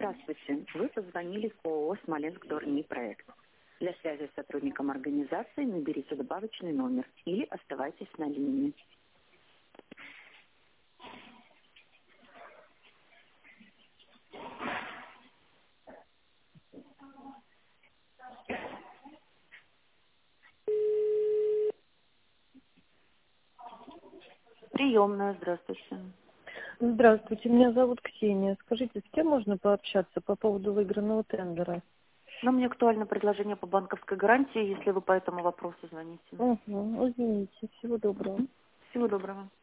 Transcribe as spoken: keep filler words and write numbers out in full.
Здравствуйте. Вы позвонили в ООО «Смоленск Дорний проект». Для связи с сотрудником организации наберите добавочный номер или оставайтесь на линии. Приемная, здравствуйте. Здравствуйте, меня зовут Ксения. Скажите, с кем можно пообщаться по поводу выигранного тендера? Нам не актуально предложение по банковской гарантии, если вы по этому вопросу звоните. Угу, извините, всего доброго. Всего доброго.